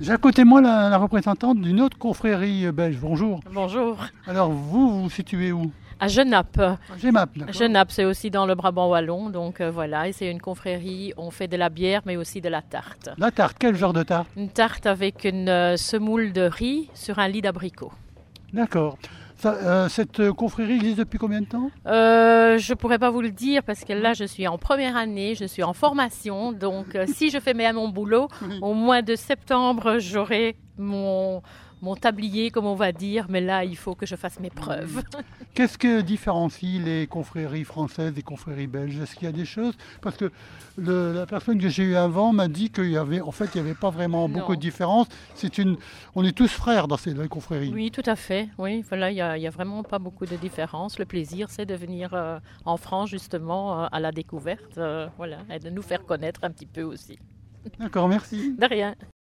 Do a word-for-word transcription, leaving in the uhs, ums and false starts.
J'ai à côté de moi la, la représentante d'une autre confrérie belge. Bonjour. Bonjour. Alors vous, vous vous situez où? À Genappe. À Genappe, d'accord. Genappe, c'est aussi dans le Brabant wallon, donc euh, voilà, et c'est une confrérie, on fait de la bière mais aussi de la tarte. La tarte, quel genre de tarte? Une tarte avec une euh, semoule de riz sur un lit d'abricot. D'accord. Ça, euh, cette confrérie existe depuis combien de temps? Euh, je pourrais pas vous le dire parce que là je suis en première année, je suis en formation, donc euh, si je fais bien mon boulot, Oui. au mois de septembre j'aurai mon, mon tablier comme on va dire, mais là il faut que je fasse mes preuves. Qu'est-ce que différencie les confréries françaises des confréries belges? Est-ce qu'il y a des choses? Parce que le, la personne que j'ai eue avant m'a dit qu'il y avait, en fait, il n'y avait pas vraiment Non. beaucoup de différences. C'est une, on est tous frères dans ces dans les confréries. Oui, tout à fait. Oui, voilà, il y a, il y a vraiment pas beaucoup de différence. Le plaisir, c'est de venir euh, en France justement euh, à la découverte, euh, voilà, et de nous faire connaître un petit peu aussi. D'accord, merci. De rien.